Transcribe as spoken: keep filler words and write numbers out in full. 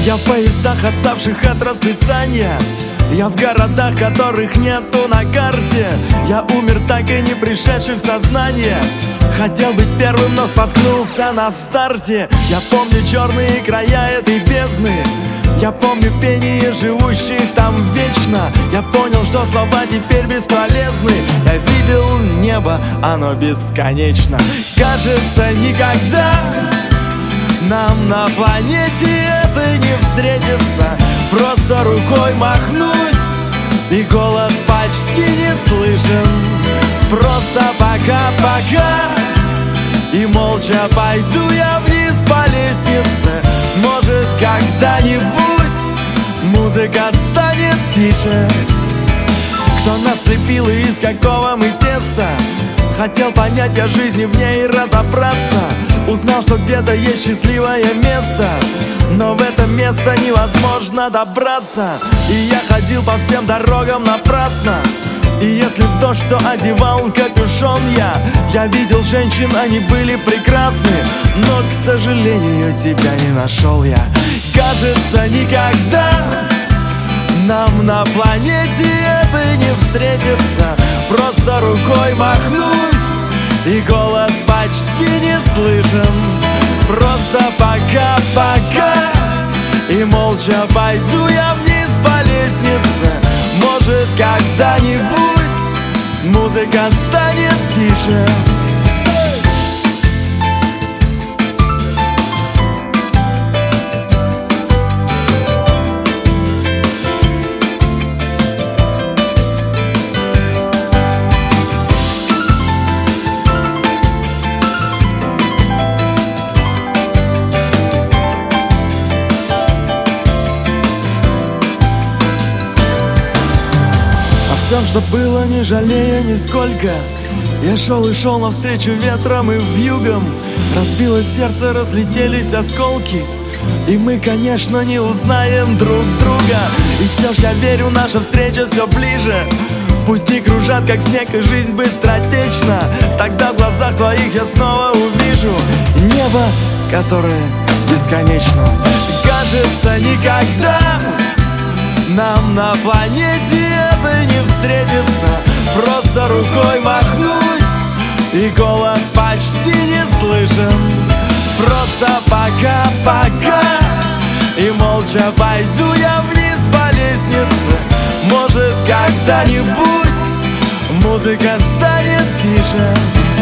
Я в поездах, отставших от расписания. Я в городах, которых нету на карте. Я умер, так и не пришедший в сознание. Хотел быть первым, но споткнулся на старте. Я помню черные края этой бездны. Я помню пение живущих там вечно. Я понял, что слова теперь бесполезны. Я видел небо, оно бесконечно. Кажется, никогда нам на планете это не встретится. Просто рукой махнуть, и голос почти не слышен. Просто пока-пока, и молча пойду я вниз по лестнице. Может, когда-нибудь музыка станет тише. Кто нас слепил и из какого мы теста? Хотел понять о жизни в ней и разобраться. Узнал, что где-то есть счастливое место, но в это место невозможно добраться. И я ходил по всем дорогам напрасно. И если в дождь, то одевал капюшон я. Я видел женщин, они были прекрасны, но, к сожалению, тебя не нашел я. Кажется, никогда нам на планете это не встретится. Просто рукой махнуть, и голос почти не слышен. Просто пока-пока, и молча пойду я вниз по лестнице. Может, когда-нибудь музыка станет тише. Всем, что было, не жалея нисколько. Я шел и шел навстречу ветром и вьюгам. Разбилось сердце, разлетелись осколки, и мы, конечно, не узнаем друг друга. И все ж я верю, наша встреча все ближе. Пусть не кружат, как снег, и жизнь быстротечна. Тогда в глазах твоих я снова увижу небо, которое бесконечно. Кажется, никогда нам на планете это не встретится. Просто рукой махнуть, и голос почти не слышен. Просто пока-пока, и молча пойду я вниз по лестнице. Может, когда-нибудь музыка станет тише.